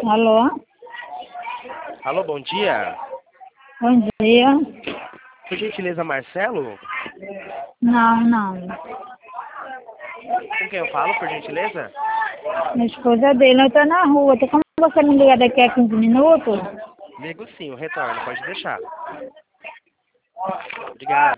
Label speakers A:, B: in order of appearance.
A: Alô?
B: Alô, bom dia.
A: Bom dia.
B: Por gentileza, Marcelo?
A: Não.
B: Com quem eu falo, por gentileza?
A: Minha esposa dele, eu tô na rua. Tem como você me ligar daqui a 15 minutos?
B: Ligo sim, o retorno, pode deixar. Obrigado.